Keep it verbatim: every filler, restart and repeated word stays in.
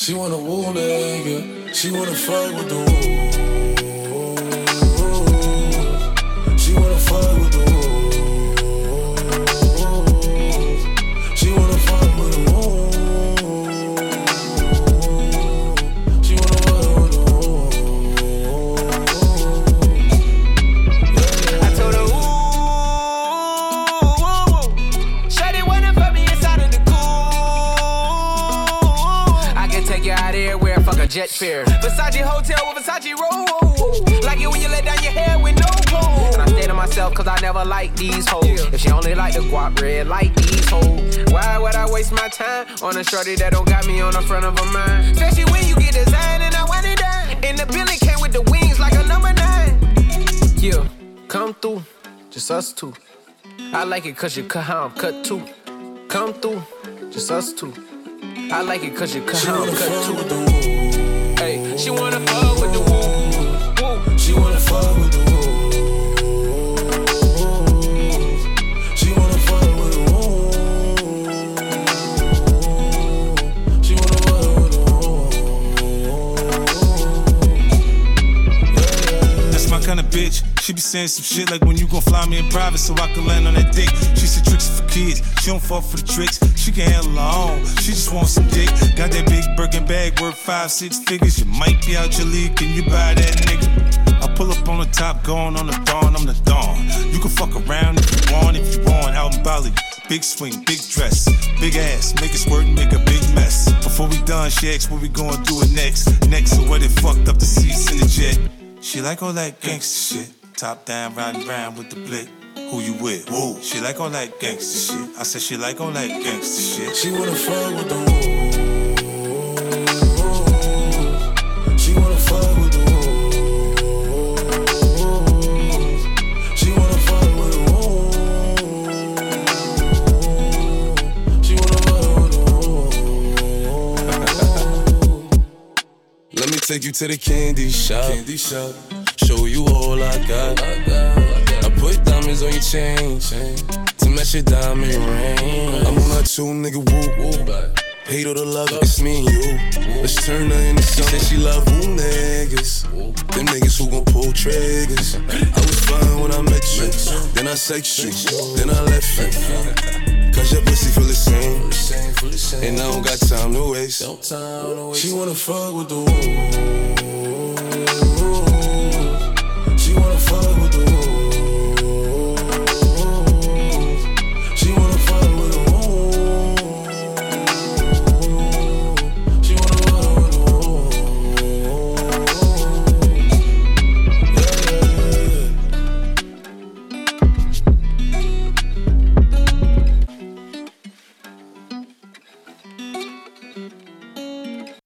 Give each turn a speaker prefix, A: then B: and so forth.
A: She wanna woo nigga. She wanna fuck with the woo. She wanna fuck with the woo. She wanna fuck with the woo. She wanna fuck with the woo.
B: I told her, ooh, shawty wanna fuck me inside of the cool. I can take you out everywhere, fuck a jet fare. Versace hotel with Versace roll. Like it when you let down your hair with no clothes. And I stay to myself cause I never like these hoes. Yeah. If she only like the guap red, like these hoes. Why would I waste my time on a shorty that don't got me on the front of her mind? Especially when you get designed and I want it done. And the Billy came with the wings like a number nine. Yeah, come through, just us two. I like it cause you cut how I'm cut too. Come through, just us two. I like it cause you cut how I'm cut too. Hey, she wanna fuck with the woo.
A: She wanna fuck with the woo. She wanna fuck with the woo. She wanna fuck with the woo.
C: That's my kind of bitch. She be saying some shit like when you gon' fly me in private so I can land on that dick. She said tricks for kids. She don't fall for the tricks. She can handle her own. She just wants some dick. Got that big Birkin bag worth five, six figures. You might be out your league. Can you buy that nigga? I pull up on the top, going on the dawn, I'm the dawn. You can fuck around if you want, if you want, out in Bali. Big swing, big dress, big ass, make it squirt and make a big mess. Before we done, she asked what we gonna do it next. Next, so where they fucked up the seats in the jet. She like all that gangsta shit. Top down, riding round with the blick. Who you with? Woo. She like all that gangsta shit. I said she like all that gangsta shit.
A: She wanna fuck with the woo. She wanna fuck with the woo. Take you to the candy shop, candy shop. Show you all I got. I, got, I, got. I put diamonds on your chain, chain to match your diamond ring. I'm on that two nigga woo woo. Hate all the love, it's me and you. Let's turn her into something. She love woo niggas. Them niggas who gon' pull triggers. I was fine when I met you. Then I sex you. Then I left you. Cause your pussy feel the same. And I don't got time to waste. She wanna fuck with the woo.